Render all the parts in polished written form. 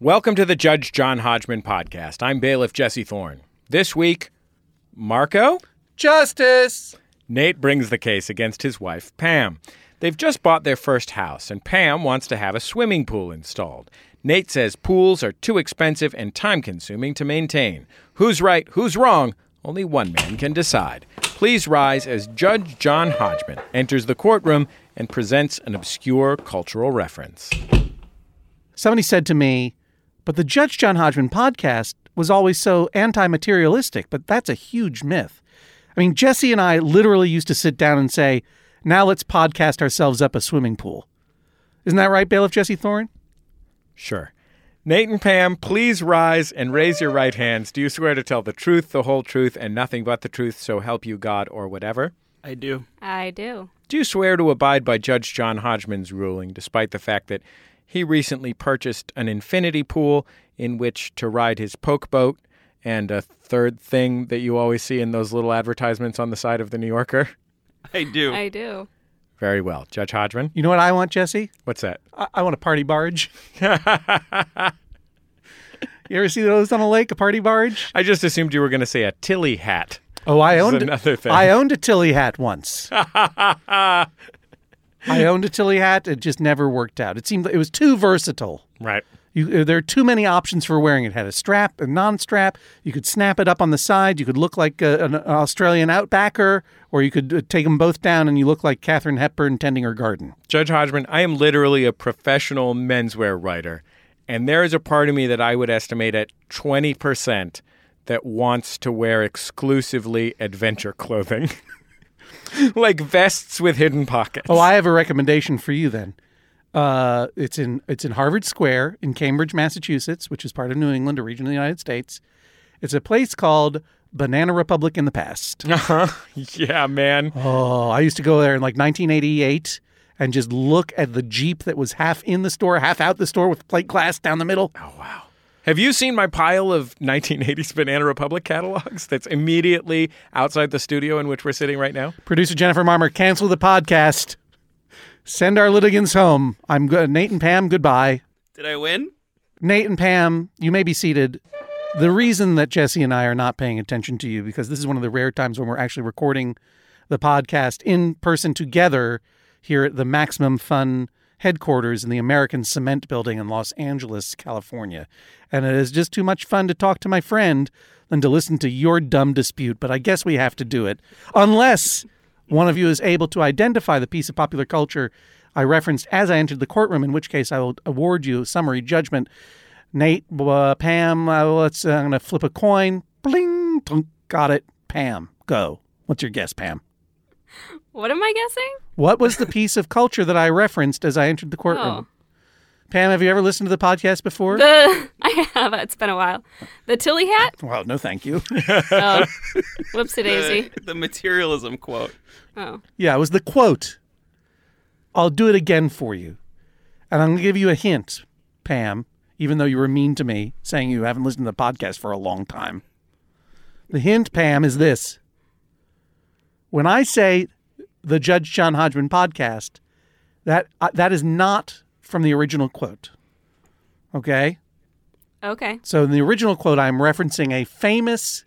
Welcome to the Judge John Hodgman podcast. I'm bailiff Jesse Thorne. This week, Marco? Justice! Nate brings the case against his wife, Pam. They've just bought their first house, and Pam wants to have a swimming pool installed. Nate says pools are too expensive and time-consuming to maintain. Who's right, who's wrong? Only one man can decide. Please rise as Judge John Hodgman enters the courtroom and presents an obscure cultural reference. Somebody said to me, but the Judge John Hodgman podcast was always so anti-materialistic, but that's a huge myth. I mean, Jesse and I literally used to sit down and say, now let's podcast ourselves up a swimming pool. Isn't that right, Bailiff Jesse Thorne? Sure. Nate and Pam, please rise and raise your right hands. Do you swear to tell the truth, the whole truth, and nothing but the truth, so help you God or whatever? I do. I do. Do you swear to abide by Judge John Hodgman's ruling, despite the fact that he recently purchased an infinity pool in which to ride his poke boat and a third thing that you always see in those little advertisements on the side of the New Yorker? I do. I do. Very well. Judge Hodgman? You know what I want, Jesse? What's that? I want a party barge. You ever see those on a lake, a party barge? I just assumed you were going to say a Tilly hat. Oh, I This is owned another thing. I owned a Tilly hat once. I owned a Tilly hat. It just never worked out. It seemed it was too versatile. Right. There are too many options for wearing it. It had a strap, a non-strap. You could snap it up on the side. You could look like an Australian outbacker, or you could take them both down and you look like Katharine Hepburn tending her garden. Judge Hodgman, I am literally a professional menswear writer, and there is a part of me that I would estimate at 20% that wants to wear exclusively adventure clothing. Like vests with hidden pockets. Oh, I have a recommendation for you then. It's in Harvard Square in Cambridge, Massachusetts, which is part of New England, a region of the United States. It's a place called Banana Republic in the Past. Uh-huh. Yeah, man. Oh, I used to go there in like 1988 and just look at the Jeep that was half in the store, half out the store with plate glass down the middle. Oh, wow. Have you seen my pile of 1980s Banana Republic catalogs that's immediately outside the studio in which we're sitting right now? Producer Jennifer Marmer, cancel the podcast. Send our litigants home. I'm good. Nate and Pam, goodbye. Did I win? Nate and Pam, you may be seated. The reason that Jesse and I are not paying attention to you, because this is one of the rare times when we're actually recording the podcast in person together here at the Maximum Fun headquarters in the American Cement Building in Los Angeles, California. And it is just too much fun to talk to my friend than to listen to your dumb dispute. But I guess we have to do it. Unless one of you is able to identify the piece of popular culture I referenced as I entered the courtroom, in which case I will award you a summary judgment. Nate, Pam, I'm going to flip a coin. Bling, tunk, got it. Pam, go. What's your guess, Pam? What am I guessing? What was the piece of culture that I referenced as I entered the courtroom? Oh. Pam, have you ever listened to the podcast before? I have. It's been a while. The Tilly hat? Well, no, thank you. Oh. Whoopsie-daisy. The materialism quote. Oh. Yeah, it was the quote. I'll do it again for you. And I'm going to give you a hint, Pam, even though you were mean to me, saying you haven't listened to the podcast for a long time. The hint, Pam, is this. When I say the Judge John Hodgman podcast, that is not from the original quote. Okay? Okay. So in the original quote, I'm referencing a famous...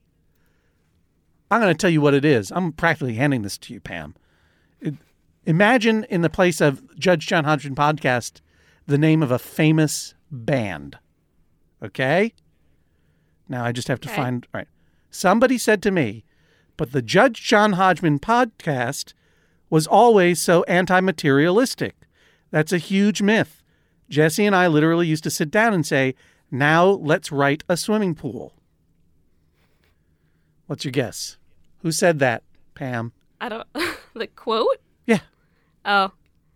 I'm going to tell you what it is. I'm practically handing this to you, Pam. Imagine in the place of Judge John Hodgman podcast, the name of a famous band. Okay? Now I just have to find... All right. Somebody said to me, but the Judge John Hodgman podcast was always so anti-materialistic. That's a huge myth. Jesse and I literally used to sit down and say, now let's write a swimming pool. What's your guess? Who said that, Pam? I don't... The quote? Yeah. Oh.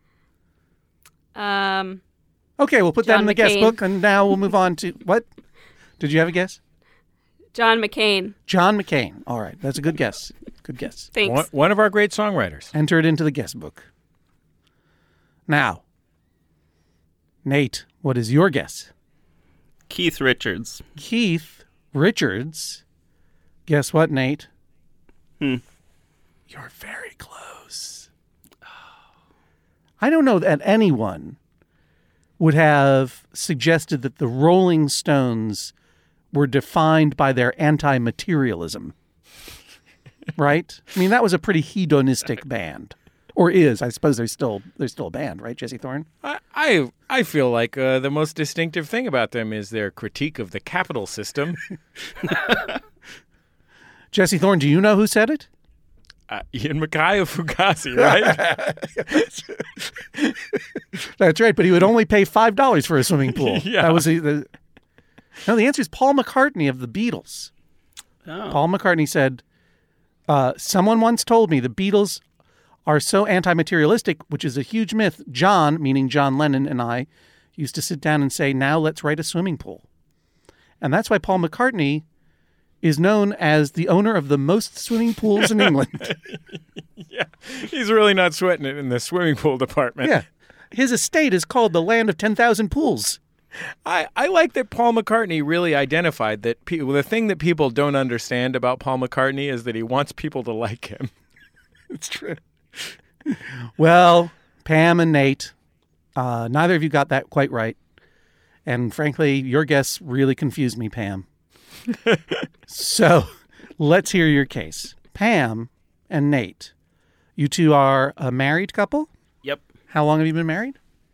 Okay, we'll put that John in the guest McCain. book, and now we'll move on to... What? Did you have a guess? John McCain. John McCain. All right, that's a good guess. Good guess. Thanks. One of our great songwriters. Enter it into the guest book. Now, Nate, what is your guess? Keith Richards. Keith Richards. Guess what, Nate? You're very close. I don't know that anyone would have suggested that the Rolling Stones were defined by their anti-materialism. Right? I mean, that was a pretty hedonistic band. Or is. I suppose they're still a band, right, Jesse Thorne? I feel like the most distinctive thing about them is their critique of the capital system. Jesse Thorne, do you know who said it? Ian MacKay of Fugazi, right? That's right, but he would only pay $5 for a swimming pool. Yeah. That was the answer is Paul McCartney of the Beatles. Oh. Paul McCartney said, someone once told me the Beatles are so anti-materialistic, which is a huge myth. John, meaning John Lennon, and I used to sit down and say, now let's write a swimming pool. And that's why Paul McCartney is known as the owner of the most swimming pools in England. Yeah, he's really not sweating it in the swimming pool department. Yeah. His estate is called the Land of 10,000 Pools. I like that Paul McCartney really identified that the thing that people don't understand about Paul McCartney is that he wants people to like him. It's true. Well, Pam and Nate, neither of you got that quite right. And frankly, your guess really confused me, Pam. So let's hear your case. Pam and Nate, you two are a married couple? Yep. How long have you been married?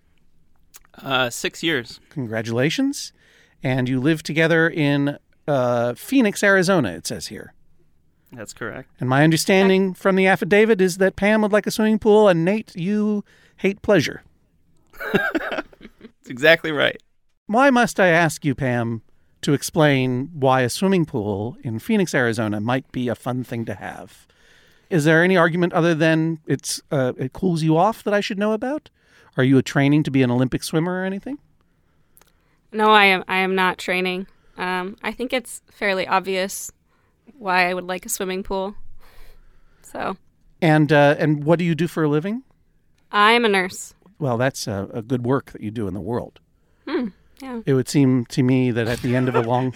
6 years. Congratulations. And you live together in Phoenix, Arizona, it says here. That's correct. And my understanding from the affidavit is that Pam would like a swimming pool, and Nate, you hate pleasure. That's exactly right. Why must I ask you, Pam, to explain why a swimming pool in Phoenix, Arizona might be a fun thing to have? Is there any argument other than it cools you off that I should know about? Are you training to be an Olympic swimmer or anything? No, I am not training. I think it's fairly obvious why I would like a swimming pool. So. And what do you do for a living? I'm a nurse. Well, that's a good work that you do in the world. Yeah. It would seem to me that at the end of a long...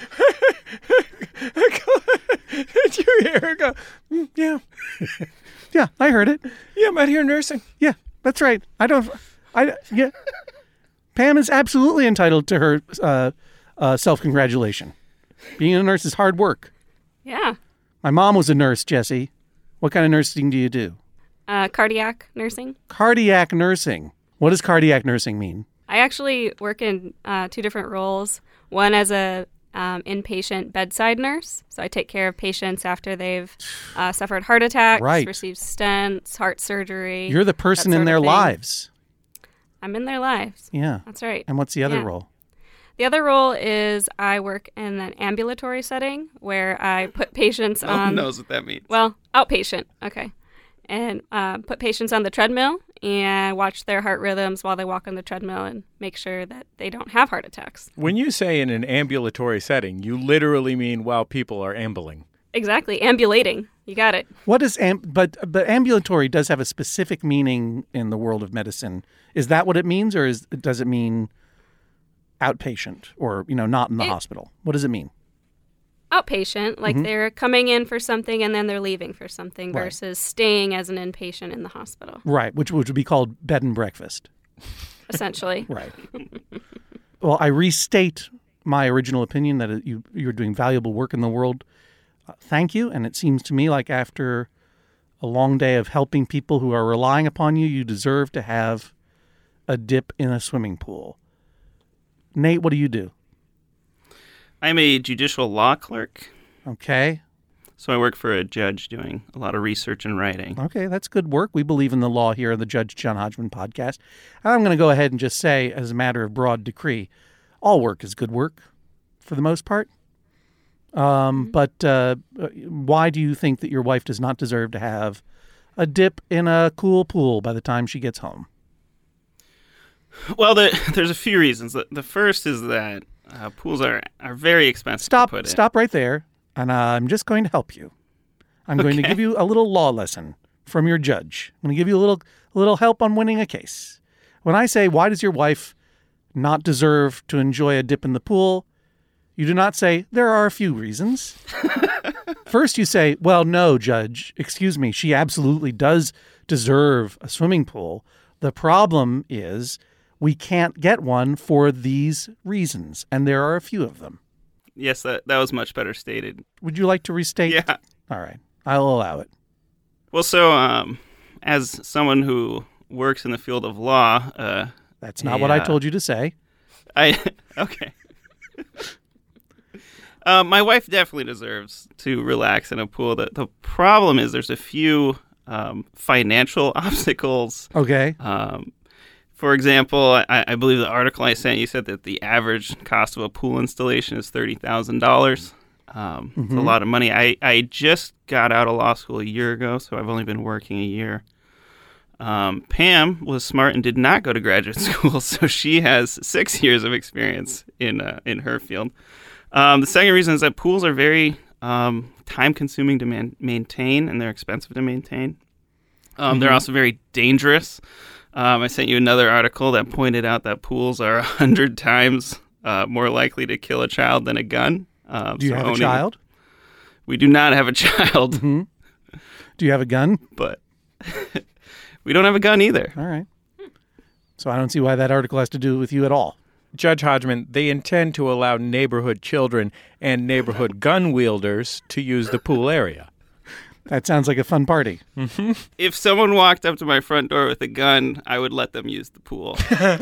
Did you hear her go, yeah. Yeah, I heard it. Yeah, I'm out here nursing. Yeah, that's right. Yeah. Pam is absolutely entitled to her self-congratulation. Being a nurse is hard work. Yeah. My mom was a nurse, Jesse. What kind of nursing do you do? Cardiac nursing. Cardiac nursing. What does cardiac nursing mean? I actually work in 2 different roles. One as a inpatient bedside nurse. So I take care of patients after they've suffered heart attacks, Right. received stents, heart surgery. You're the person that in sort their of thing. lives. I'm in their lives. Yeah. That's right. And what's the other Yeah. role? The other role is I work in an ambulatory setting where I put patients No one on... knows what that means. Well, outpatient. Okay. And put patients on the treadmill and watch their heart rhythms while they walk on the treadmill and make sure that they don't have heart attacks. When you say in an ambulatory setting, you literally mean while people are ambling. Exactly. Ambulating. You got it. What is but ambulatory does have a specific meaning in the world of medicine. Is that what it means, or does it mean outpatient or not in the hospital? What does it mean? Outpatient, like they're coming in for something and then they're leaving for something Right. versus staying as an inpatient in the hospital, Right, which would be called bed and breakfast. essentially. Right. Well, I restate my original opinion that you're doing valuable work in the world. Thank you. And it seems to me like after a long day of helping people who are relying upon you, you deserve to have a dip in a swimming pool. Nate, what do you do? I'm a judicial law clerk, Okay. so I work for a judge doing a lot of research and writing. Okay, that's good work. We believe in the law here on the Judge John Hodgman podcast. I'm going to go ahead and just say, as a matter of broad decree, all work is good work for the most part. But why do you think that your wife does not deserve to have a dip in a cool pool by the time she gets home? Well, there's a few reasons. The first is that pools are very expensive to put in. Stop right there, and I'm just going to help you. I'm going to give you a little law lesson from your judge. I'm going to give you a little help on winning a case. When I say, why does your wife not deserve to enjoy a dip in the pool, you do not say, there are a few reasons. First, you say, well, no, Judge, excuse me, she absolutely does deserve a swimming pool. The problem is we can't get one for these reasons, and there are a few of them. Yes, that was much better stated. Would you like to restate? Yeah. All right. I'll allow it. Well, so as someone who works in the field of law, That's not what I told you to say. Okay. My wife definitely deserves to relax in a pool. The problem is there's a few financial obstacles. Okay. For example, I believe the article I sent you said that the average cost of a pool installation is $30,000. It's a lot of money. I just got out of law school a year ago, so I've only been working a year. Pam was smart and did not go to graduate school, so she has 6 years of experience in her field. The second reason is that pools are very time-consuming to maintain, and they're expensive to maintain. They're also very dangerous. I sent you another article that pointed out that pools are 100 times more likely to kill a child than a gun. Do you have a child? We do not have a child. Mm-hmm. Do you have a gun? But we don't have a gun either. All right. So I don't see why that article has to do with you at all. Judge Hodgman, they intend to allow neighborhood children and neighborhood gun wielders to use the pool area. That sounds like a fun party. Mm-hmm. If someone walked up to my front door with a gun, I would let them use the pool.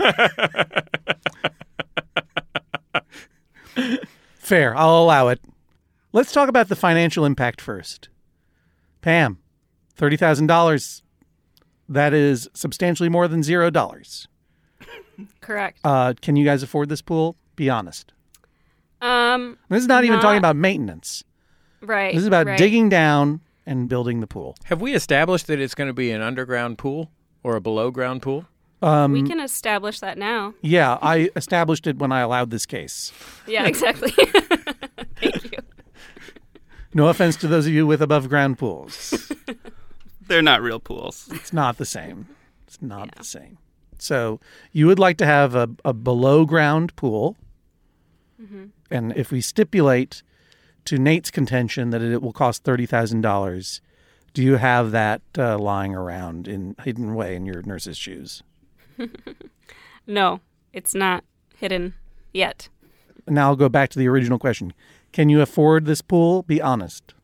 Fair. I'll allow it. Let's talk about the financial impact first. Pam, $30,000. That is substantially more than $0. Correct. Can you guys afford this pool? Be honest. This is not even talking about maintenance. Right. This is about right. digging down and building the pool. Have we established that it's going to be an underground pool or a below-ground pool? We can establish that now. Yeah, I established it when I allowed this case. Yeah, exactly. Thank you. No offense to those of you with above-ground pools. They're not real pools. It's not the same. It's not the same. So you would like to have a below-ground pool. Mm-hmm. And if we stipulate to Nate's contention that it will cost $30,000, do you have that lying around in hidden away in your nurse's shoes? No, it's not hidden yet. Now I'll go back to the original question. Can you afford this pool? Be honest.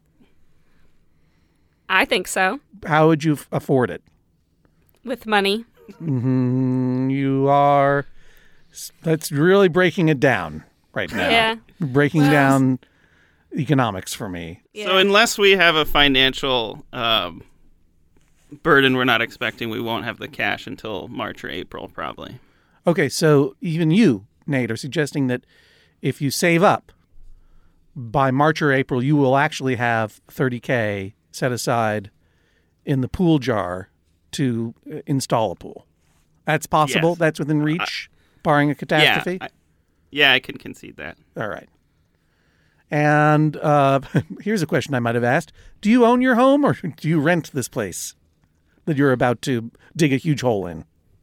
I think so. How would you afford it? With money. You are... That's really breaking it down right now. Yeah. Breaking down economics for me. Yeah. So unless we have a financial burden we're not expecting, we won't have the cash until March or April, probably. Okay, so even you, Nate, are suggesting that if you save up by March or April, you will actually have $30K set aside in the pool jar to install a pool. That's possible? Yes. That's within reach, barring a catastrophe? I can concede that. All right. And here's a question I might have asked. Do you own your home or do you rent this place that you're about to dig a huge hole in?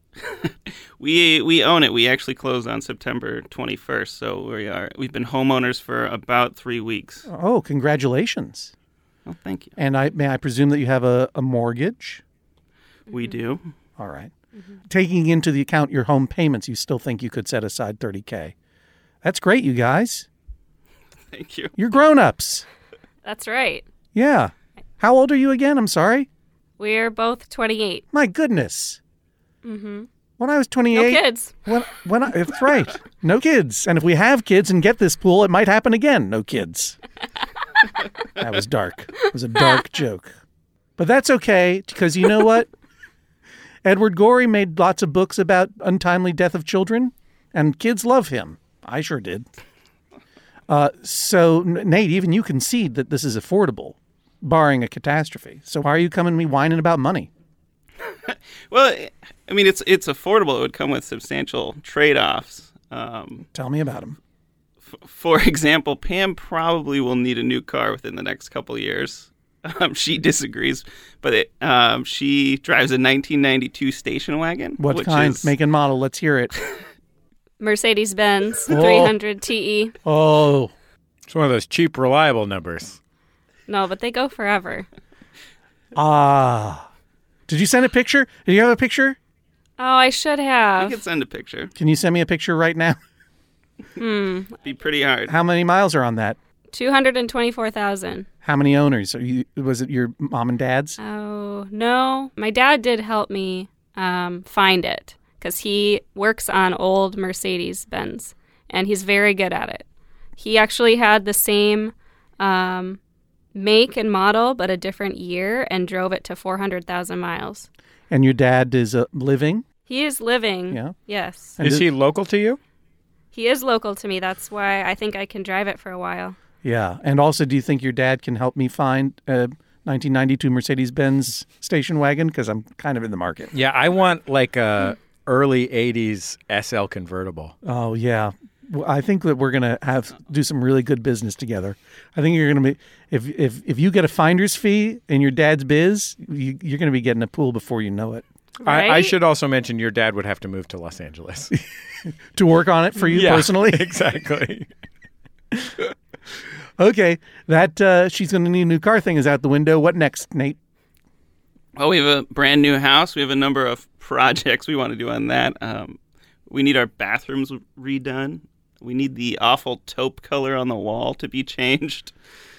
We own it. We actually closed on September 21st, so we've been homeowners for about 3 weeks. Oh, congratulations. Oh, thank you. And may I presume that you have a mortgage? We do. All right. Mm-hmm. Taking into the account your home payments, you still think you could set aside $30K. That's great, you guys. Thank you. You're grown-ups. That's right. Yeah. How old are you again? I'm sorry. We're both 28. My goodness. Mm-hmm. When I was 28... No kids. That's right. No kids. And if we have kids and get this pool, it might happen again. No kids. That was dark. It was a dark joke. But that's okay, because you know what? Edward Gorey made lots of books about untimely death of children, and kids love him. I sure did. So, Nate, even you concede that this is affordable, barring a catastrophe. So why are you coming to me whining about money? Well, I mean, it's affordable. It would come with substantial trade-offs. Tell me about them. For example, Pam probably will need a new car within the next couple of years. She disagrees, but she drives a 1992 station wagon. What kind? Make and model. Let's hear it. Mercedes-Benz 300 TE. Oh. It's one of those cheap, reliable numbers. No, but they go forever. Did you send a picture? Do you have a picture? Oh, I should We have. could send a picture. Can you send me a picture right now? Be pretty hard. How many miles are on that? 224,000. How many owners? Was it your mom and dad's? Oh, no. My dad did help me find it because he works on old Mercedes-Benz, and he's very good at it. He actually had the same make and model, but a different year, and drove it to 400,000 miles. And your dad is living? He is living. Yeah. Yes. And Is he local to you? He is local to me. That's why I think I can drive it for a while. Yeah. And also, do you think your dad can help me find a 1992 Mercedes-Benz station wagon? Because I'm kind of in the market. Yeah, I want like a early 80s SL convertible. Oh, yeah. Well, I think that we're going to do some really good business together. I think you're going to be, if you get a finder's fee in your dad's biz, you're going to be getting a pool before you know it. Right? I should also mention your dad would have to move to Los Angeles. To work on it for you personally? Exactly. Okay. That she's going to need a new car thing is out the window. What next, Nate? Well, we have a brand new house. We have a number of projects we want to do on that. We need our bathrooms redone. We need the awful taupe color on the wall to be changed.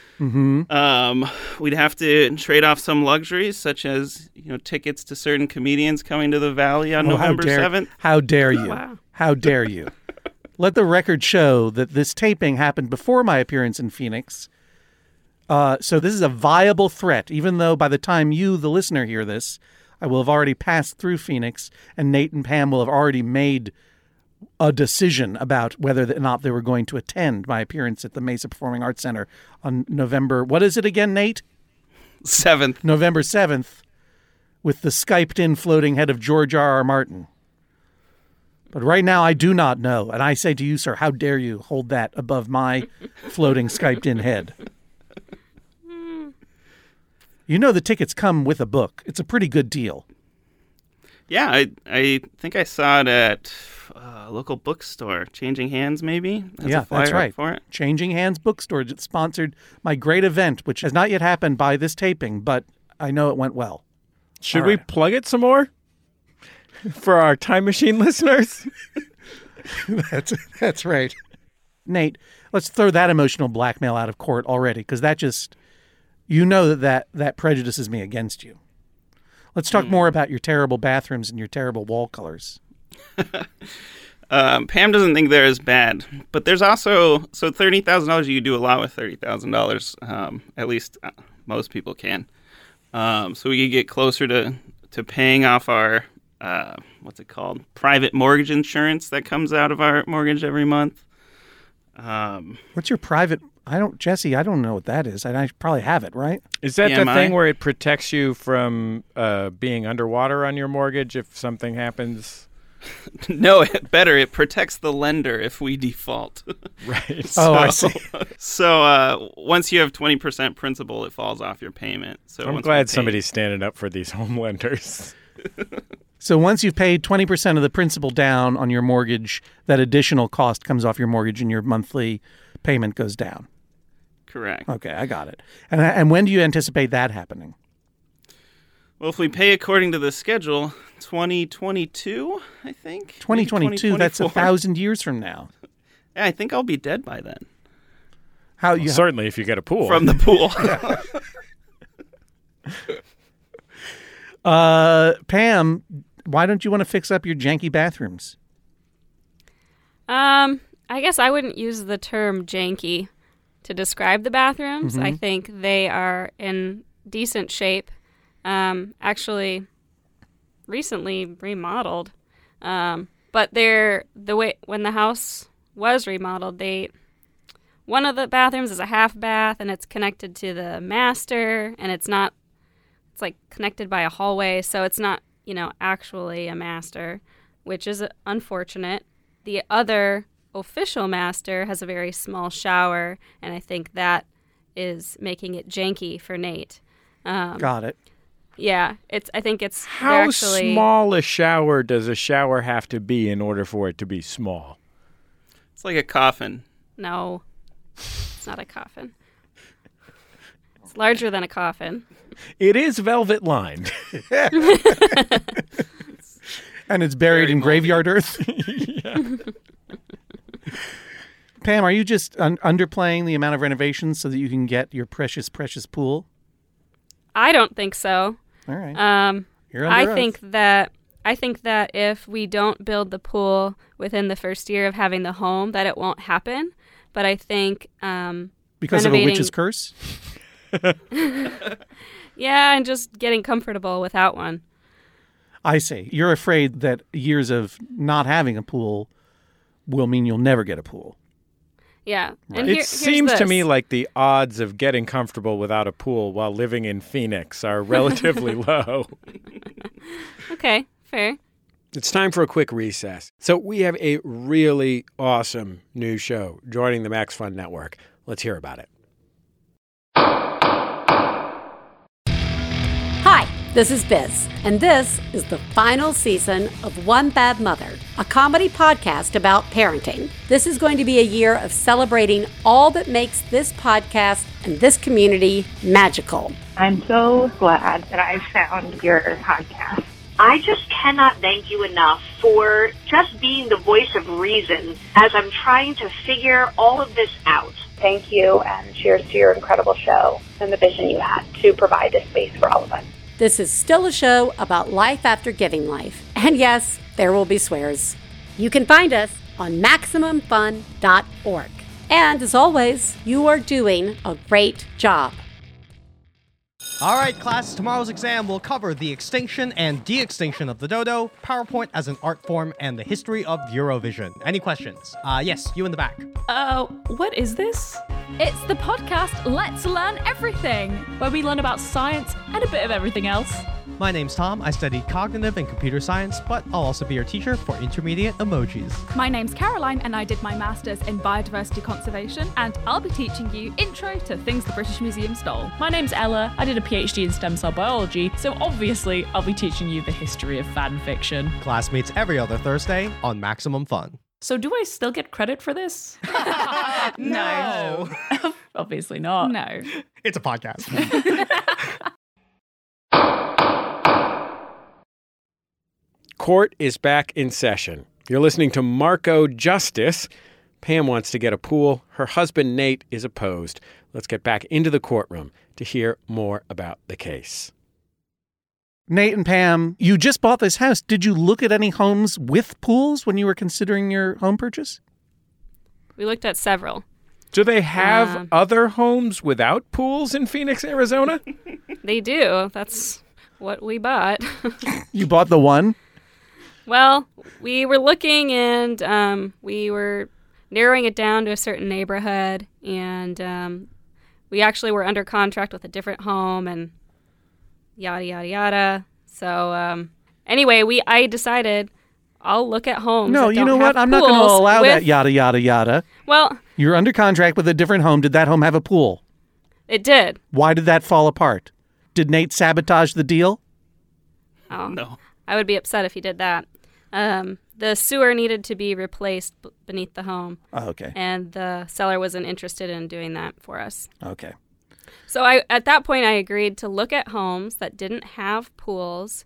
We'd have to trade off some luxuries, such as tickets to certain comedians coming to the Valley on November 7th. How dare you? Wow. How dare you? Let the record show that this taping happened before my appearance in Phoenix. So this is a viable threat, even though by the time you, the listener, hear this, I will have already passed through Phoenix, and Nate and Pam will have already made a decision about whether or not they were going to attend my appearance at the Mesa Performing Arts Center on November, what is it again, Nate? 7th. November 7th, with the Skyped-in floating head of George R.R. Martin. But right now, I do not know. And I say to you, sir, how dare you hold that above my floating Skyped-in head? You know the tickets come with a book. It's a pretty good deal. Yeah, I think I saw it at a local bookstore, Changing Hands, maybe. Yeah, a flyer that's right. for it. Changing Hands Bookstore sponsored my great event, which has not yet happened by this taping, but I know it went well. Should All we right. plug it some more for our Time Machine listeners? That's right. Nate, let's throw that emotional blackmail out of court already, because that just, that prejudices me against you. Let's talk more about your terrible bathrooms and your terrible wall colors. Pam doesn't think they're as bad, but there's also $30,000. You can do a lot with $30,000. At least most people can. So we could get closer to paying off our what's it called? Private mortgage insurance that comes out of our mortgage every month. What's your private? Jesse, I don't know what that is. I probably have it, right? Is that the PMI? thing where it protects you from being underwater on your mortgage if something happens? No, it protects the lender if we default. Right. Oh, I see. So once you have 20% principal, it falls off your payment. So I'm once glad we pay- somebody's standing up for these home lenders. So once you've paid 20% of the principal down on your mortgage, that additional cost comes off your mortgage and your monthly payment goes down. Correct. Okay, I got it. And when do you anticipate that happening? Well, if we pay according to the schedule, 2022, I think. Maybe 2022, that's 2024. 1,000 years from now. Yeah, I think I'll be dead by then. How Well, you certainly if you get a pool. From the pool. Pam, why don't you want to fix up your janky bathrooms? I guess I wouldn't use the term janky to describe the bathrooms. I think they are in decent shape. Actually, recently remodeled. But when the house was remodeled, one of the bathrooms is a half bath and it's connected to the master, and it's like connected by a hallway, so it's not, actually a master, which is unfortunate. The other official master has a very small shower, and I think that is making it janky for Nate. Got it. Yeah, I think it's How they're actually, small a shower does a shower have to be in order for it to be small? It's like a coffin. No, it's not a coffin. It's larger than a coffin. It is velvet lined. And it's buried in graveyard earth? Pam, are you just underplaying the amount of renovations so that you can get your precious, precious pool? I don't think so. All right. You're under I oath. think that if we don't build the pool within the first year of having the home, that it won't happen. But I think because of a witch's curse? Yeah, and just getting comfortable without one. I see. You're afraid that years of not having a pool will mean you'll never get a pool. Yeah. Right. And It here's seems to this. me like the odds of getting comfortable without a pool while living in Phoenix are relatively low. Okay, fair. It's time for a quick recess. So we have a really awesome new show joining the Max Fun Network. Let's hear about it. Hi, this is Biz, and this is the final season of One Bad Mother, a comedy podcast about parenting. This is going to be a year of celebrating all that makes this podcast and this community magical. I'm so glad that I found your podcast. I just cannot thank you enough for just being the voice of reason as I'm trying to figure all of this out. Thank you, and cheers to your incredible show and the vision you had to provide this space for all of us. This is still a show about life after giving life. And yes, there will be swears. You can find us on MaximumFun.org. And as always, you are doing a great job. All right, class, tomorrow's exam will cover the extinction and de-extinction of the dodo, PowerPoint as an art form, and the history of Eurovision. Any questions? Yes, you in the back. What is this? It's the podcast Let's Learn Everything, where we learn about science and a bit of everything else. My name's Tom. I study cognitive and computer science, but I'll also be your teacher for intermediate emojis. My name's Caroline, and I did my master's in biodiversity conservation, and I'll be teaching you intro to things the British Museum stole. My name's Ella. I did a PhD in stem cell biology, so obviously I'll be teaching you the history of fan fiction. Class meets every other Thursday on Maximum Fun. So do I still get credit for this? No. Obviously not. No. It's a podcast. Court is back in session. You're listening to Marco Justice. Pam wants to get a pool. Her husband, Nate, is opposed. Let's get back into the courtroom to hear more about the case. Nate and Pam, you just bought this house. Did you look at any homes with pools when you were considering your home purchase? We looked at several. Do they have other homes without pools in Phoenix, Arizona? They do. That's what we bought. You bought the one? Well, we were looking and we were narrowing it down to a certain neighborhood, and we actually were under contract with a different home and yada, yada, yada. So anyway, I decided I'll look at homes. No, that you don't know what? have I'm not going to pools allow with- that yada, yada, yada. Well, You're under contract with a different home. Did that home have a pool? it did. Why did that fall apart? Did Nate sabotage the deal? Oh, No. I would be upset if he did that. The sewer needed to be replaced beneath the home, Oh, okay. and the seller wasn't interested in doing that for us. Okay. So at that point, I agreed to look at homes that didn't have pools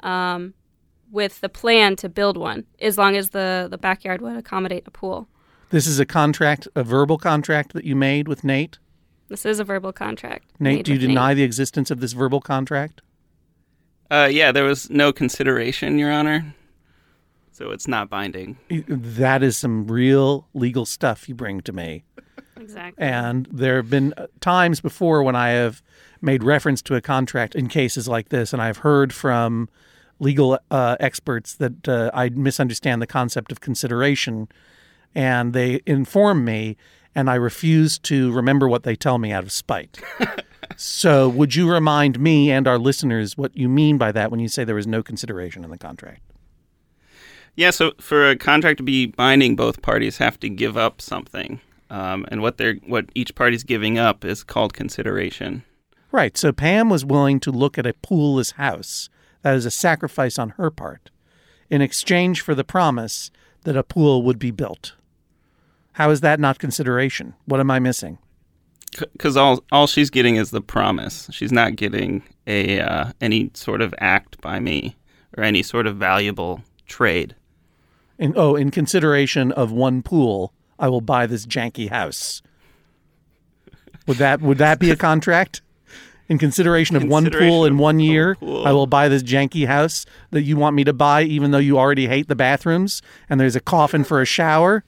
with the plan to build one, as long as the backyard would accommodate a pool. This is a contract, a verbal contract that you made with Nate? This is a verbal contract. Nate, made do you with Nate. deny the existence of this verbal contract? Yeah, there was no consideration, Your Honor. So it's not binding. That is some real legal stuff you bring to me. Exactly. And there have been times before when I have made reference to a contract in cases like this, and I've heard from legal experts that I misunderstand the concept of consideration, and they inform me, and I refuse to remember what they tell me out of spite. So would you remind me and our listeners what you mean by that when you say there was no consideration in the contract? Yeah, so for a contract to be binding, both parties have to give up something. And what each party's giving up is called consideration. Right. So Pam was willing to look at a poolless house. That is a sacrifice on her part in exchange for the promise that a pool would be built. How is that not consideration? What am I missing? Because all she's getting is the promise. She's not getting any sort of act by me or any sort of valuable trade. In consideration of one pool, I will buy this janky house. Would that be a contract? In consideration of one pool in 1 year, I will buy this janky house that you want me to buy, even though you already hate the bathrooms and there's a coffin for a shower.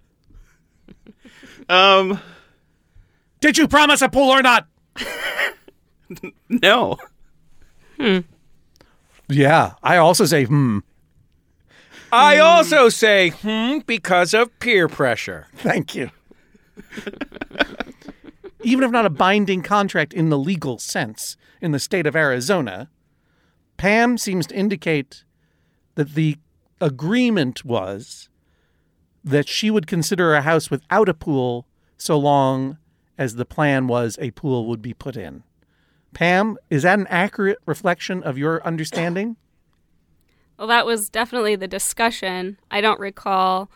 Did you promise a pool or not? No. Yeah, I also say I also say because of peer pressure. Thank you. Even if not a binding contract in the legal sense in the state of Arizona, Pam seems to indicate that the agreement was that she would consider a house without a pool so long as the plan was a pool would be put in. Pam, is that an accurate reflection of your understanding? Well, that was definitely the discussion. I don't recall,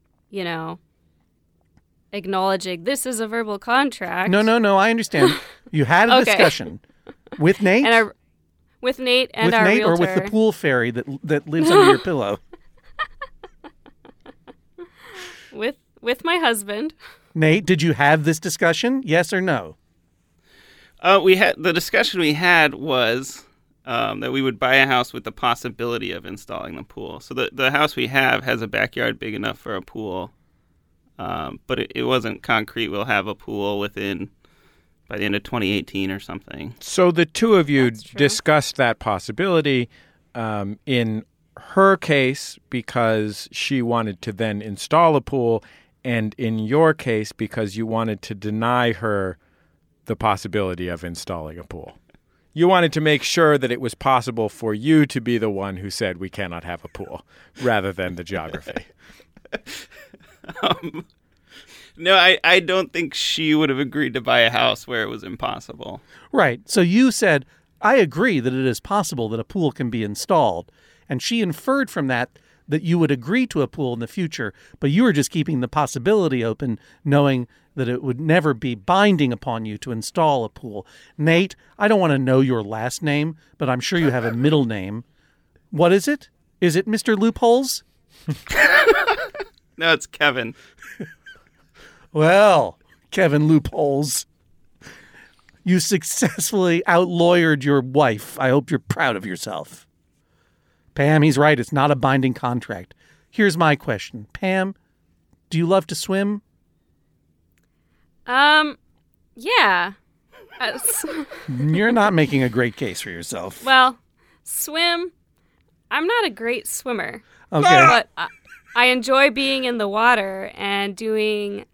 acknowledging this is a verbal contract. No, I understand. You had a discussion with Nate? With Nate and with our Nate realtor. Or with the pool fairy that lives under your pillow? With my husband. Nate, did you have this discussion? Yes or no? The discussion we had was that we would buy a house with the possibility of installing the pool. So the house we have has a backyard big enough for a pool, but it wasn't concrete. We'll have a pool by the end of 2018 or something. So the two of you discussed that possibility in her case because she wanted to then install a pool, and in your case because you wanted to deny her the possibility of installing a pool. You wanted to make sure that it was possible for you to be the one who said we cannot have a pool rather than the geography. No, I don't think she would have agreed to buy a house where it was impossible. Right. So you said, I agree that it is possible that a pool can be installed. And she inferred from that you would agree to a pool in the future, but you were just keeping the possibility open, knowing that it would never be binding upon you to install a pool. Nate, I don't want to know your last name, but I'm sure you have a middle name. What is it? Is it Mr. Loopholes? No, it's Kevin. Well, Kevin Loopholes, you successfully outlawyered your wife. I hope you're proud of yourself. Pam, he's right. It's not a binding contract. Here's my question. Pam, do you love to swim? Yeah. You're not making a great case for yourself. Well, swim. I'm not a great swimmer. Okay. But I enjoy being in the water and doing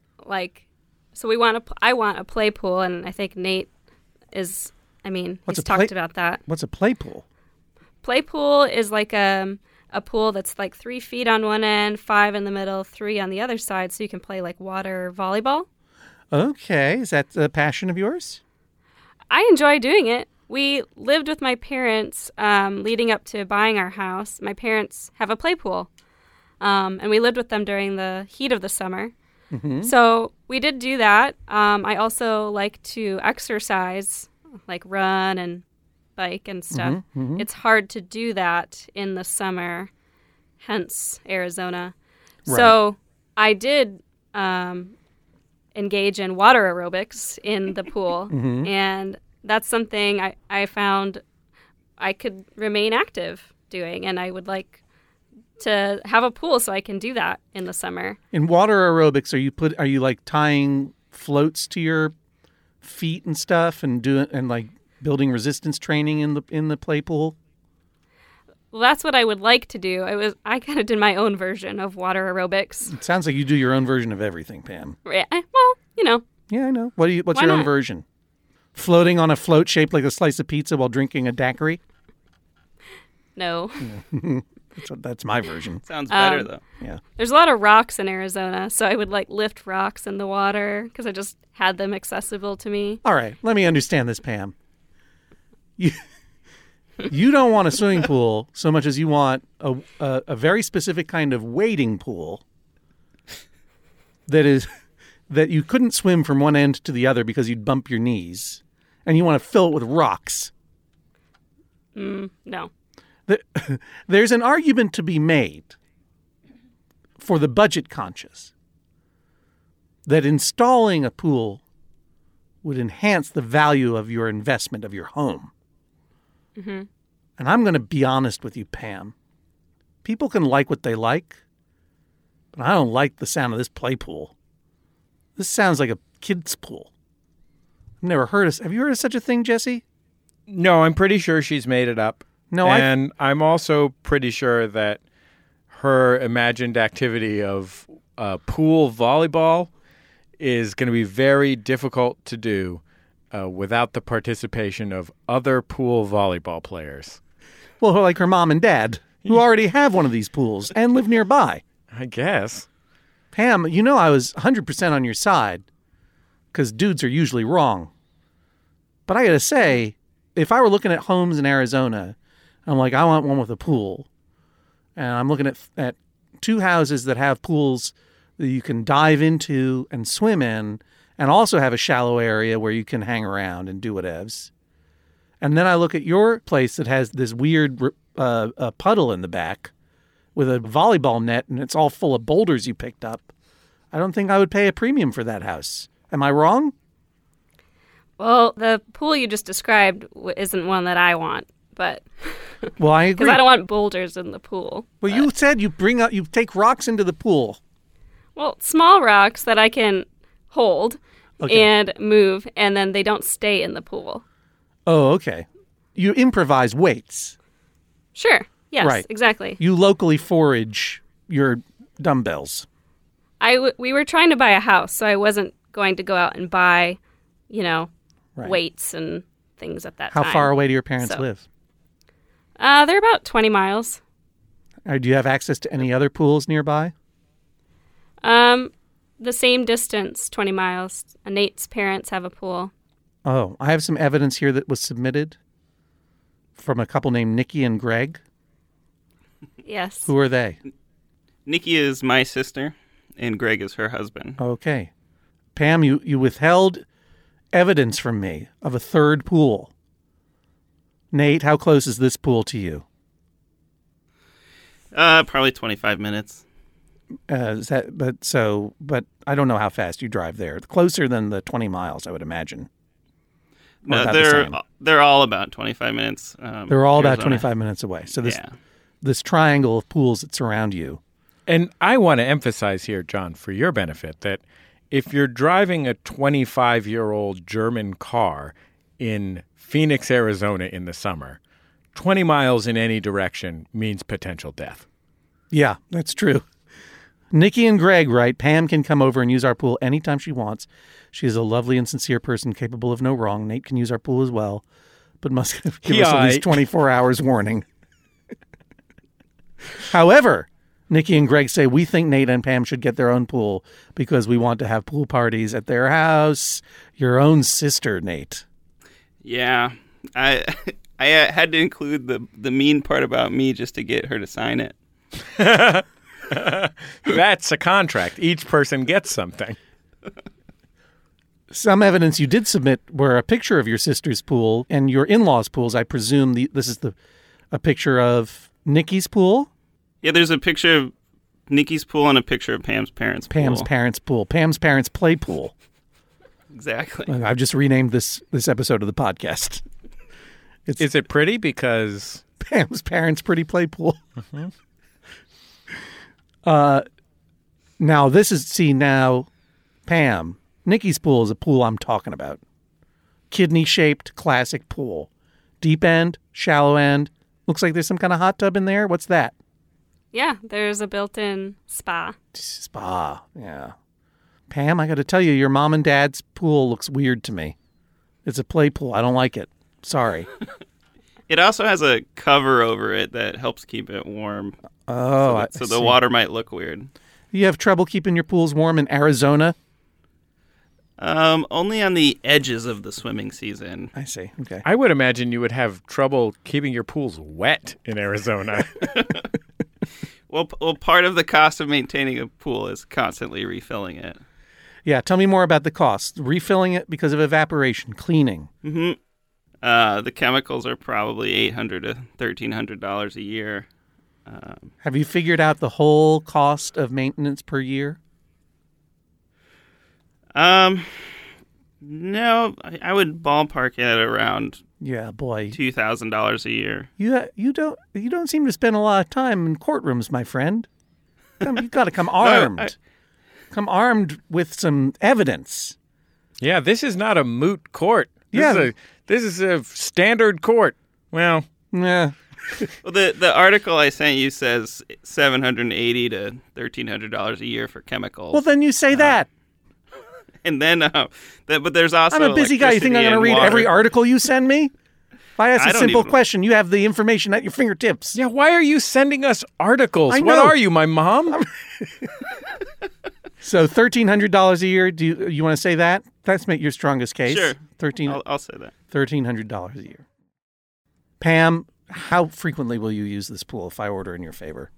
I want a play pool, and I think Nate he's talked about that. What's a play pool? Play pool is like a pool that's like 3 feet on one end, 5 in the middle, 3 on the other side, so you can play like water volleyball. Okay. Is that a passion of yours? I enjoy doing it. We lived with my parents leading up to buying our house. My parents have a play pool, and we lived with them during the heat of the summer. Mm-hmm. So we did do that. I also like to exercise, like run and bike and stuff. Mm-hmm, mm-hmm. It's hard to do that in the summer, hence Arizona. Right. So I did engage in water aerobics in the pool, mm-hmm. and that's something I found I could remain active doing, and I would like to have a pool so I can do that in the summer. In water aerobics, are you like tying floats to your feet and stuff and like building resistance training in the play pool? Well, that's what I would like to do. I kind of did my own version of water aerobics. It sounds like you do your own version of everything, Pam. Yeah, well, Yeah, I know. What's Why your own not? version? Floating on a float shaped like a slice of pizza while drinking a daiquiri? No. Yeah. That's my version. Sounds better, though. Yeah. There's a lot of rocks in Arizona, so I would like lift rocks in the water because I just had them accessible to me. All right, let me understand this, Pam. You don't want a swimming pool so much as you want a very specific kind of wading pool that you couldn't swim from one end to the other because you'd bump your knees, and you want to fill it with rocks. No. There's an argument to be made for the budget conscious that installing a pool would enhance the value of your investment of your home. Mm-hmm. And I'm going to be honest with you, Pam. People can like what they like, but I don't like the sound of this play pool. This sounds like a kid's pool. I've never heard of. Have you heard of such a thing, Jesse? No, I'm pretty sure she's made it up. No, and I'm also pretty sure that her imagined activity of pool volleyball is going to be very difficult to do without the participation of other pool volleyball players. Well, like her mom and dad, who already have one of these pools and live nearby. I guess. Pam, you know I was 100% on your side, because dudes are usually wrong. But I got to say, if I were looking at homes in Arizona, I'm like, I want one with a pool. And I'm looking at two houses that have pools that you can dive into and swim in, and also have a shallow area where you can hang around and do whatevs. And then I look at your place that has this weird puddle in the back with a volleyball net, and it's all full of boulders you picked up. I don't think I would pay a premium for that house. Am I wrong? Well, the pool you just described isn't one that I want, but well, I agree. Because I don't want boulders in the pool. Well, you said you take rocks into the pool. Well, small rocks that I can hold and move, and then they don't stay in the pool. Oh, okay. You improvise weights. Sure. Yes, right. Exactly. You locally forage your dumbbells. We were trying to buy a house, so I wasn't going to go out and buy, weights and things at that time. How far away do your parents live? They're about 20 miles. Do you have access to any other pools nearby? The same distance, 20 miles. Nate's parents have a pool. Oh, I have some evidence here that was submitted from a couple named Nikki and Greg. Yes. Who are they? Nikki is my sister, and Greg is her husband. Okay. Pam, you withheld evidence from me of a third pool. Nate, how close is this pool to you? Probably 25 minutes. But I don't know how fast you drive there. Closer than the 20 miles, I would imagine. No, they're all about 25 minutes. They're all about 25 minutes away. So this triangle of pools that surround you. And I want to emphasize here, John, for your benefit, that if you're driving a 25-year-old German car in Phoenix, Arizona in the summer, 20 miles in any direction means potential death. Yeah, that's true. Nikki and Greg write, Pam can come over and use our pool anytime she wants. She is a lovely and sincere person capable of no wrong. Nate can use our pool as well, but must give us at least 24 hours warning. However, Nikki and Greg say, we think Nate and Pam should get their own pool because we want to have pool parties at their house. Your own sister, Nate. Yeah, I had to include the mean part about me just to get her to sign it. That's a contract. Each person gets something. Some evidence you did submit were a picture of your sister's pool and your in-laws' pools. I presume this is a picture of Nikki's pool? Yeah, there's a picture of Nikki's pool and a picture of Pam's parents' pool. Pam's parents' pool. Pam's parents' play pool. Exactly. I've just renamed this episode of the podcast. Is it pretty? Because Pam's parents' pretty play pool. Mm-hmm. Now, Pam, Nikki's pool is a pool I'm talking about. Kidney-shaped classic pool. Deep end, shallow end. Looks like there's some kind of hot tub in there. What's that? Yeah, there's a built-in spa. Spa, yeah. Pam, I got to tell you, your mom and dad's pool looks weird to me. It's a play pool. I don't like it. Sorry. It also has a cover over it that helps keep it warm. Oh, so the water might look weird. You have trouble keeping your pools warm in Arizona? Only on the edges of the swimming season. I see. Okay. I would imagine you would have trouble keeping your pools wet in Arizona. Well, part of the cost of maintaining a pool is constantly refilling it. Yeah, tell me more about the cost. Refilling it because of evaporation, cleaning. Mm-hmm. The chemicals are probably $800 to $1,300 a year. Have you figured out the whole cost of maintenance per year? No, I would ballpark it at around $2,000 a year. You don't seem to spend a lot of time in courtrooms, my friend. You've got to come armed. Come armed with some evidence. Yeah, this is not a moot court. This is a standard court. Well, yeah. Well, the article I sent you says $780 to $1,300 a year for chemicals. Well, then you say that. And then, but there's also I'm a busy guy. You think I'm going to read every article you send me? If I ask a simple question, you have the information at your fingertips. Yeah, why are you sending us articles? I know. What are you, my mom? So $1,300 a year. Do you want to say that? That's your strongest case. Sure. I'll say that. $1,300 a year. Pam, how frequently will you use this pool if I order in your favor?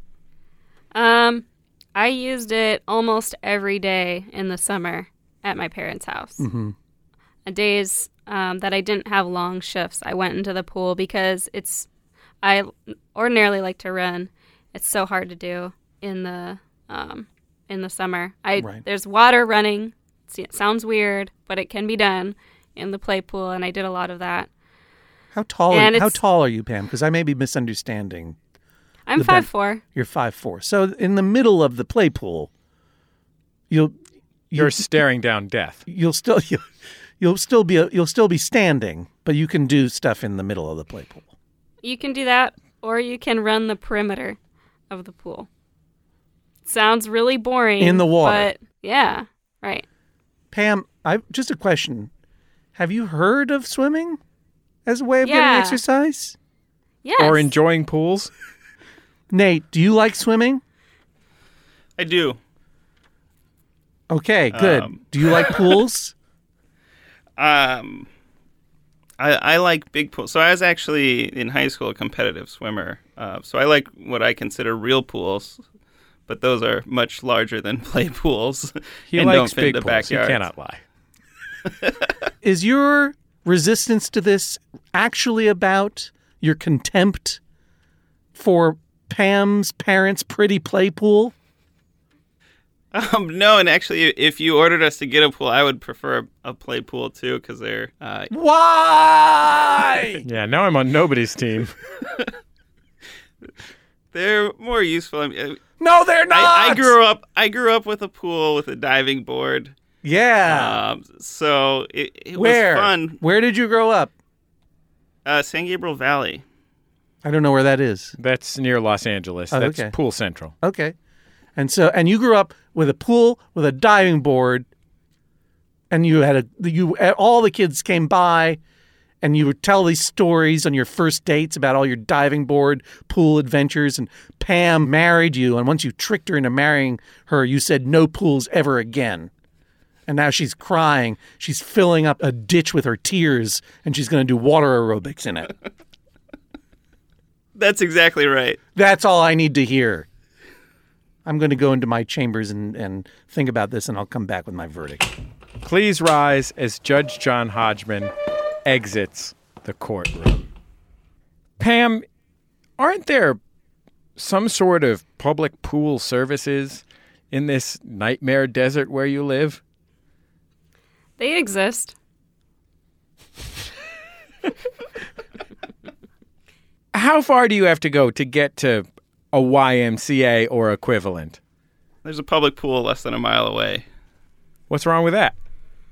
I used it almost every day in the summer at my parents' house. Mm-hmm. Days that I didn't have long shifts, I went into the pool because I ordinarily like to run. It's so hard to do in the summer. There's water running. It sounds weird, but it can be done in the play pool, and I did a lot of that. How tall are you, Pam? Because I may be misunderstanding. I'm 5'4". You're 5'4". So in the middle of the play pool, you're staring down death. You'll still be standing, but you can do stuff in the middle of the play pool. You can do that, or you can run the perimeter of the pool. Sounds really boring. In the water. But yeah, right. Pam, just a question. Have you heard of swimming as a way of getting exercise? Yes. Or enjoying pools? Nate, do you like swimming? I do. Okay, good. Do you like pools? I like big pools. So I was actually in high school a competitive swimmer. So I like what I consider real pools, but those are much larger than play pools. He and likes don't fit big in the pools. backyard. You cannot lie. Is your resistance to this actually about your contempt for Pam's parents' pretty play pool? No, and actually, if you ordered us to get a pool, I would prefer a play pool too, because they're Why? Yeah, now I'm on nobody's team. They're more useful. I mean, no, they're not. I grew up with a pool with a diving board. Yeah. So it was fun. Where did you grow up? San Gabriel Valley. I don't know where that is. That's near Los Angeles. That's okay. Pool Central. Okay. And you grew up with a pool with a diving board, and all the kids came by, and you would tell these stories on your first dates about all your diving board pool adventures, and Pam married you, and once you tricked her into marrying her, you said no pools ever again. And now she's crying. She's filling up a ditch with her tears, and she's going to do water aerobics in it. That's exactly right. That's all I need to hear. I'm going to go into my chambers and think about this, and I'll come back with my verdict. Please rise as Judge John Hodgman exits the courtroom. Pam, aren't there some sort of public pool services in this nightmare desert where you live? They exist. How far do you have to go to get to a YMCA or equivalent? There's a public pool less than a mile away. What's wrong with that?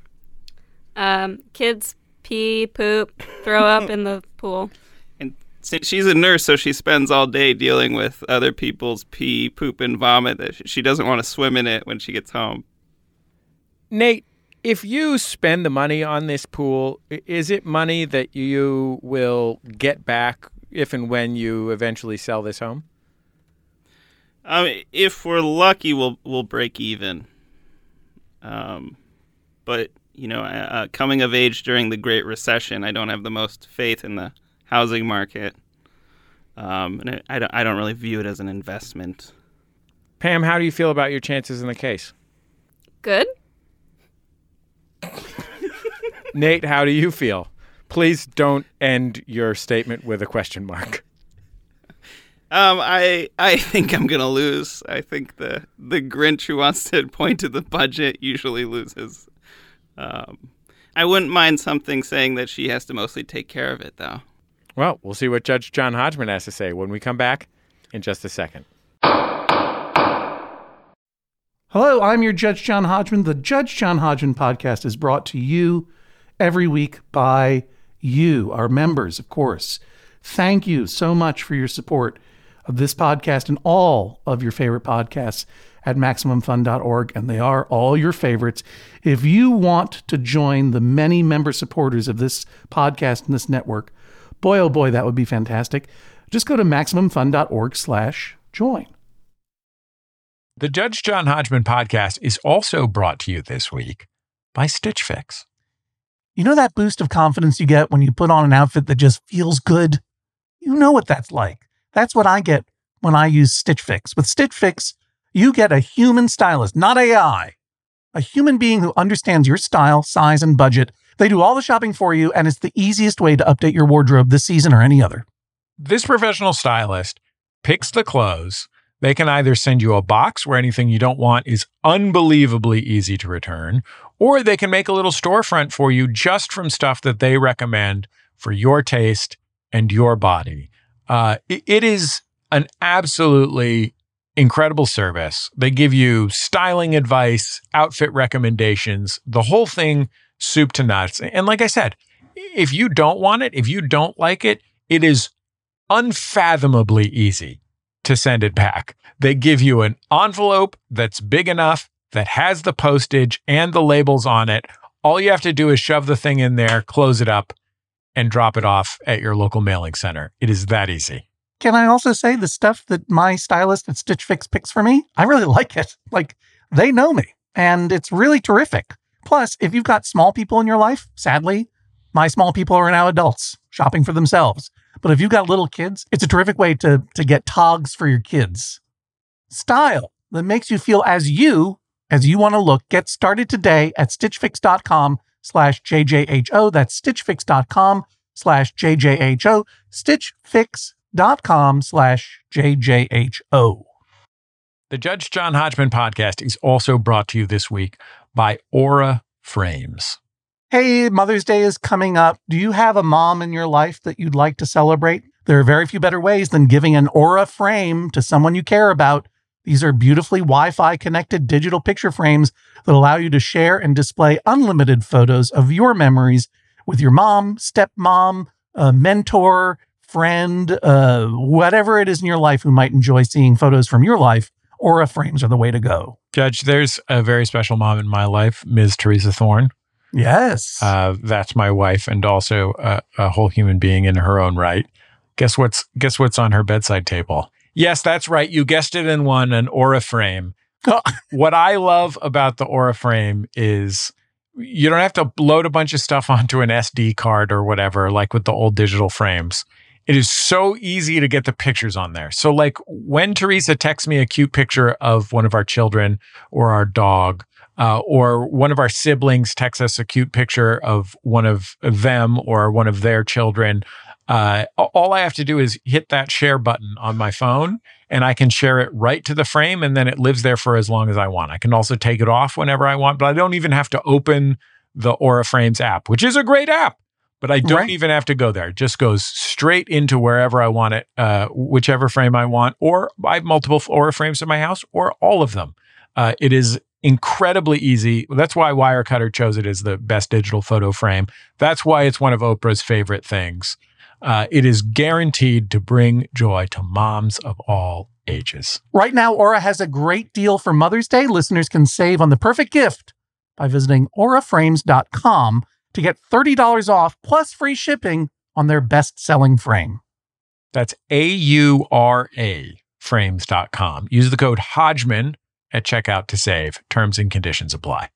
Kids pee, poop, throw up in the pool. And since she's a nurse, so she spends all day dealing with other people's pee, poop, and vomit. That she doesn't want to swim in it when she gets home. Nate, if you spend the money on this pool, is it money that you will get back if and when you eventually sell this home? If we're lucky, we'll break even. But coming of age during the Great Recession, I don't have the most faith in the housing market, and I don't really view it as an investment. Pam, how do you feel about your chances in the case? Good. Nate, how do you feel? Please don't end your statement with a question mark. I think I'm gonna lose. I think the Grinch who wants to point to the budget usually loses. I wouldn't mind something saying that she has to mostly take care of it, though. Well, we'll see what Judge John Hodgman has to say when we come back in just a second. Hello, I'm your Judge John Hodgman. The Judge John Hodgman podcast is brought to you every week by you, our members, of course. Thank you so much for your support of this podcast and all of your favorite podcasts at MaximumFun.org, and they are all your favorites. If you want to join the many member supporters of this podcast and this network, boy, oh boy, that would be fantastic. Just go to MaximumFun.org/join. The Judge John Hodgman podcast is also brought to you this week by Stitch Fix. You know that boost of confidence you get when you put on an outfit that just feels good? You know what that's like. That's what I get when I use Stitch Fix. With Stitch Fix, you get a human stylist, not AI. A human being who understands your style, size, and budget. They do all the shopping for you, and it's the easiest way to update your wardrobe this season or any other. This professional stylist picks the clothes. They can either send you a box where anything you don't want is unbelievably easy to return, or they can make a little storefront for you just from stuff that they recommend for your taste and your body. It is an absolutely incredible service. They give you styling advice, outfit recommendations, the whole thing, soup to nuts. And like I said, if you don't want it, if you don't like it, it is unfathomably easy to send it back. They give you an envelope that's big enough, that has the postage and the labels on it. All you have to do is shove the thing in there, close it up, and drop it off at your local mailing center. It is that easy. Can I also say the stuff that my stylist at Stitch Fix picks for me? I really like it. Like, they know me, and it's really terrific. Plus, if you've got small people in your life, sadly, my small people are now adults shopping for themselves. But if you've got little kids, it's a terrific way to get togs for your kids. Style that makes you feel as you want to look. Get started today at StitchFix.com/JJHO. That's StitchFix.com/JJHO. StitchFix.com/JJHO. The Judge John Hodgman podcast is also brought to you this week by Aura Frames. Hey, Mother's Day is coming up. Do you have a mom in your life that you'd like to celebrate? There are very few better ways than giving an Aura frame to someone you care about. These are beautifully Wi-Fi connected digital picture frames that allow you to share and display unlimited photos of your memories with your mom, stepmom, mentor, friend, whatever it is in your life who might enjoy seeing photos from your life. Aura frames are the way to go. Judge, there's a very special mom in my life, Ms. Teresa Thorne. Yes. That's my wife and also a whole human being in her own right. Guess what's on her bedside table? Yes, that's right. You guessed it in one, an Aura frame. Oh. What I love about the Aura frame is you don't have to load a bunch of stuff onto an SD card or whatever, like with the old digital frames. It is so easy to get the pictures on there. So like when Teresa texts me a cute picture of one of our children or our dog, or one of our siblings texts us a cute picture of one of them or one of their children, all I have to do is hit that share button on my phone and I can share it right to the frame and then it lives there for as long as I want. I can also take it off whenever I want, but I don't even have to open the Aura Frames app, which is a great app, but I don't even have to go there. It just goes straight into wherever I want it, whichever frame I want, or I have multiple Aura Frames in my house or all of them. It is incredibly easy. That's why Wirecutter chose it as the best digital photo frame. That's why it's one of Oprah's favorite things. It is guaranteed to bring joy to moms of all ages. Right now, Aura has a great deal for Mother's Day. Listeners can save on the perfect gift by visiting auraframes.com to get $30 off plus free shipping on their best-selling frame. That's AURA frames.com. Use the code Hodgman at checkout to save. Terms and conditions apply.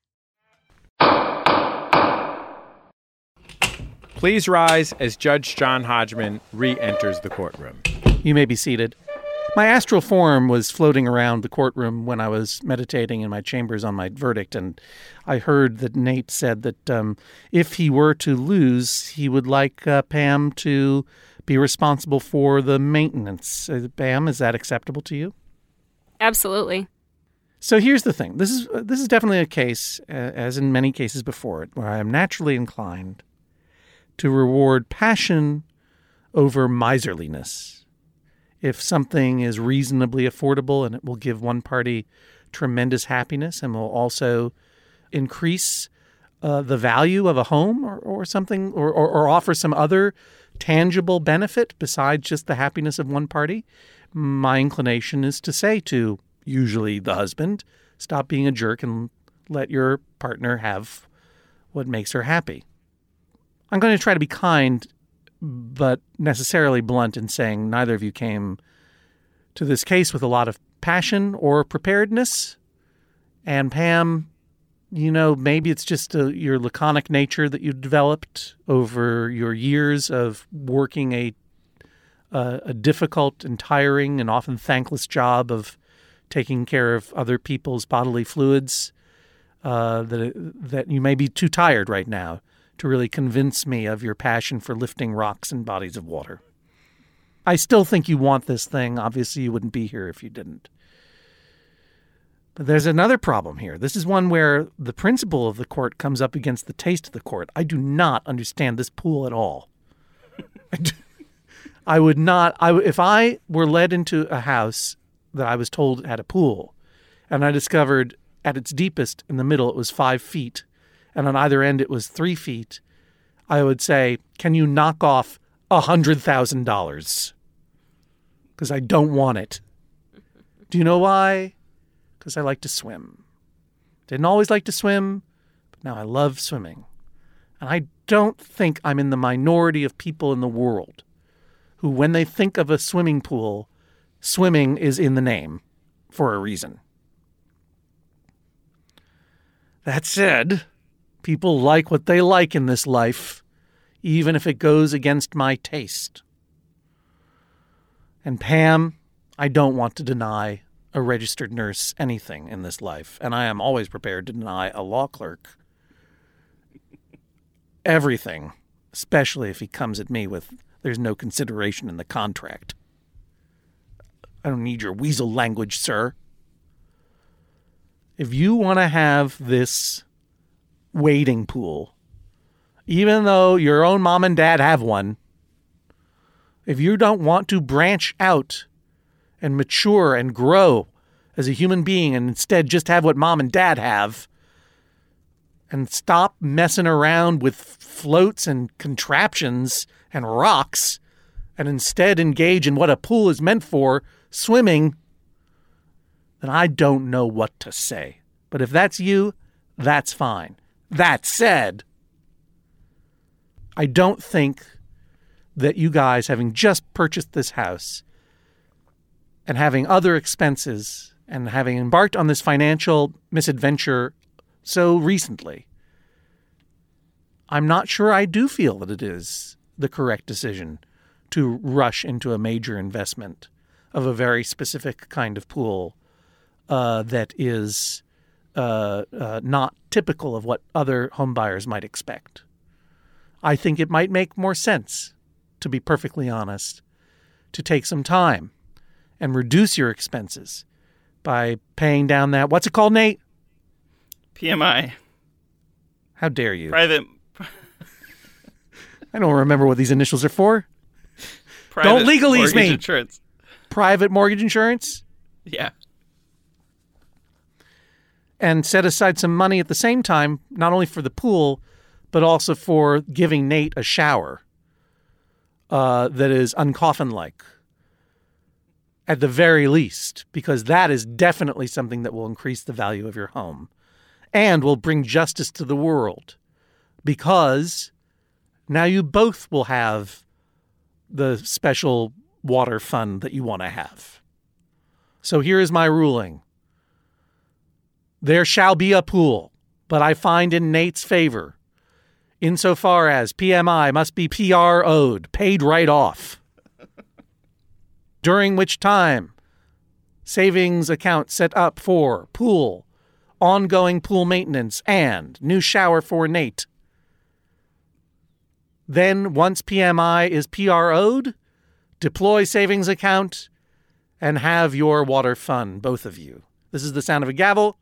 Please rise as Judge John Hodgman re-enters the courtroom. You may be seated. My astral form was floating around the courtroom when I was meditating in my chambers on my verdict, and I heard that Nate said that if he were to lose, he would like Pam to be responsible for the maintenance. Pam, is that acceptable to you? Absolutely. So here's the thing. This is definitely a case, as in many cases before it, where I am naturally inclined to reward passion over miserliness. If something is reasonably affordable and it will give one party tremendous happiness and will also increase the value of a home or something, or offer some other tangible benefit besides just the happiness of one party, my inclination is to say to usually the husband, stop being a jerk and let your partner have what makes her happy. I'm going to try to be kind, but necessarily blunt in saying neither of you came to this case with a lot of passion or preparedness. And Pam, maybe it's just your laconic nature that you developed over your years of working a difficult and tiring and often thankless job of taking care of other people's bodily fluids, that you may be too tired right now to really convince me of your passion for lifting rocks and bodies of water. I still think you want this thing. Obviously, you wouldn't be here if you didn't. But there's another problem here. This is one where the principle of the court comes up against the taste of the court. I do not understand this pool at all. I would not. If I were led into a house that I was told had a pool, and I discovered at its deepest in the middle it was 5 feet, and on either end it was 3 feet, I would say, can you knock off $100,000? Because I don't want it. Do you know why? Because I like to swim. Didn't always like to swim, but now I love swimming. And I don't think I'm in the minority of people in the world who, when they think of a swimming pool, swimming is in the name for a reason. That said, people like what they like in this life, even if it goes against my taste. And Pam, I don't want to deny a registered nurse anything in this life, and I am always prepared to deny a law clerk everything, especially if he comes at me with, there's no consideration in the contract. I don't need your weasel language, sir. If you want to have this wading pool, even though your own mom and dad have one, if you don't want to branch out and mature and grow as a human being and instead just have what mom and dad have, and stop messing around with floats and contraptions and rocks, and instead engage in what a pool is meant for, swimming, then I don't know what to say. But if that's you, that's fine. That said, I don't think that you guys, having just purchased this house and having other expenses and having embarked on this financial misadventure so recently, I'm not sure I do feel that it is the correct decision to rush into a major investment of a very specific kind of pool that is not typical of what other homebuyers might expect. I think it might make more sense, to be perfectly honest, to take some time and reduce your expenses by paying down that, what's it called, Nate? PMI. How dare you? Private. I don't remember what these initials are for. Private don't legalese me. Insurance. Private mortgage insurance? Yeah. And set aside some money at the same time, not only for the pool, but also for giving Nate a shower that is uncoffin-like, at the very least, because that is definitely something that will increase the value of your home and will bring justice to the world, because now you both will have the special water fund that you want to have. So here is my ruling. There shall be a pool, but I find in Nate's favor, insofar as PMI must be PRO'd, paid right off, during which time savings account set up for pool, ongoing pool maintenance, and new shower for Nate. Then, once PMI is PRO'd, deploy savings account and have your water fun, both of you. This is the sound of a gavel.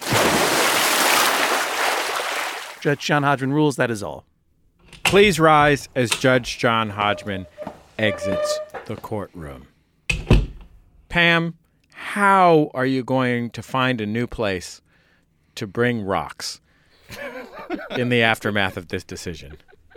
Judge John Hodgman rules, that is all. Please rise as Judge John Hodgman exits the courtroom. Pam, how are you going to find a new place to bring rocks in the aftermath of this decision?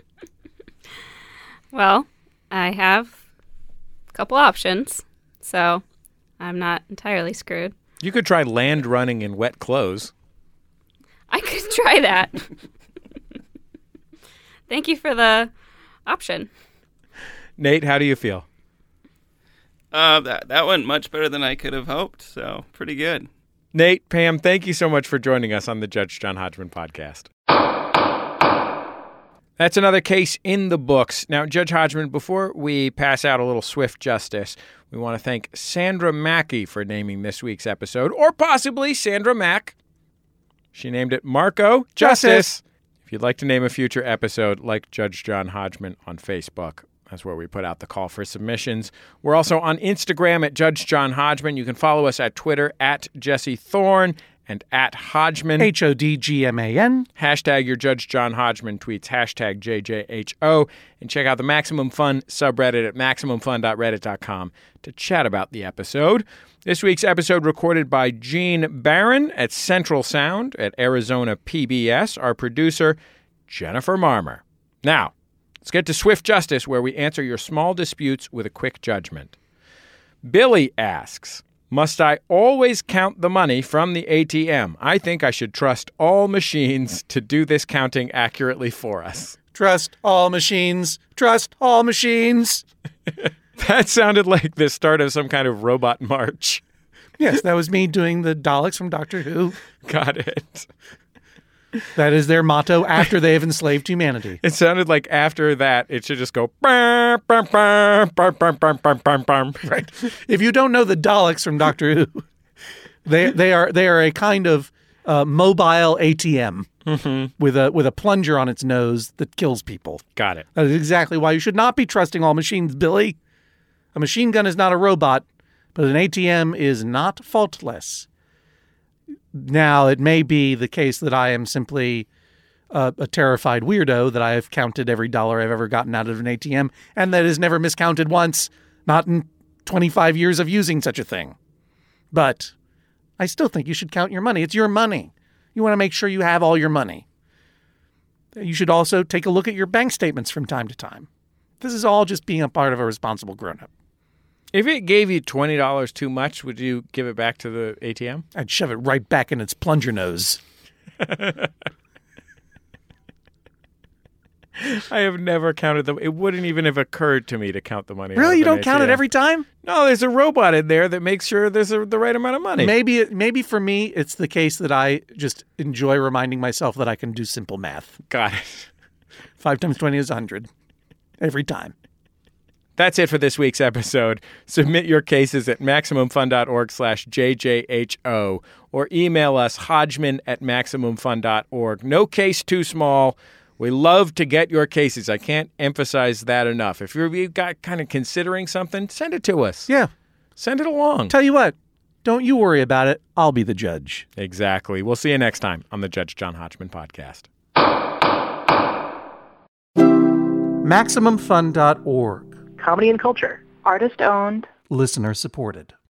Well, I have a couple options, so I'm not entirely screwed. You could try land running in wet clothes. I could try that. Thank you for the option. Nate, how do you feel? That went much better than I could have hoped, so pretty good. Nate, Pam, thank you so much for joining us on the Judge John Hodgman podcast. That's another case in the books. Now, Judge Hodgman, before we pass out a little swift justice, we want to thank Sandra Mackey for naming this week's episode, or possibly Sandra Mack. She named it Marco Justice. If you'd like to name a future episode, like Judge John Hodgman on Facebook, that's where we put out the call for submissions. We're also on Instagram at Judge John Hodgman. You can follow us at Twitter at Jesse Thorne and at Hodgman. HODGMAN. Hashtag your Judge John Hodgman tweets, hashtag JJHO. And check out the Maximum Fun subreddit at MaximumFun.reddit.com to chat about the episode. This week's episode recorded by Gene Barron at Central Sound at Arizona PBS. Our producer, Jennifer Marmer. Now, let's get to Swift Justice, where we answer your small disputes with a quick judgment. Billy asks, must I always count the money from the ATM? I think I should trust all machines to do this counting accurately for us. Trust all machines. Trust all machines. That sounded like the start of some kind of robot march. Yes, that was me doing the Daleks from Doctor Who. Got it. That is their motto after they have enslaved humanity. It sounded like after that, it should just go... Right. If you don't know the Daleks from Doctor Who, they are a kind of mobile ATM with a plunger on its nose that kills people. Got it. That is exactly why you should not be trusting all machines, Billy. A machine gun is not a robot, but an ATM is not faultless. Now, it may be the case that I am simply a terrified weirdo, that I have counted every dollar I've ever gotten out of an ATM, and that is never miscounted once, not in 25 years of using such a thing. But I still think you should count your money. It's your money. You want to make sure you have all your money. You should also take a look at your bank statements from time to time. This is all just being a part of a responsible grown-up. If it gave you $20 too much, would you give it back to the ATM? I'd shove it right back in its plunger nose. I have never counted them. It wouldn't even have occurred to me to count the money. Really? You don't count it every time? No, there's a robot in there that makes sure there's the right amount of money. Maybe for me, it's the case that I just enjoy reminding myself that I can do simple math. Got it. 5 times 20 is 100. Every time. That's it for this week's episode. Submit your cases at MaximumFun.org/JJHO or email us hodgman@MaximumFun.org. No case too small. We love to get your cases. I can't emphasize that enough. If you've got kind of considering something, send it to us. Yeah. Send it along. Tell you what, don't you worry about it. I'll be the judge. Exactly. We'll see you next time on the Judge John Hodgman podcast. MaximumFun.org. Comedy and culture. Artist owned. Listener supported.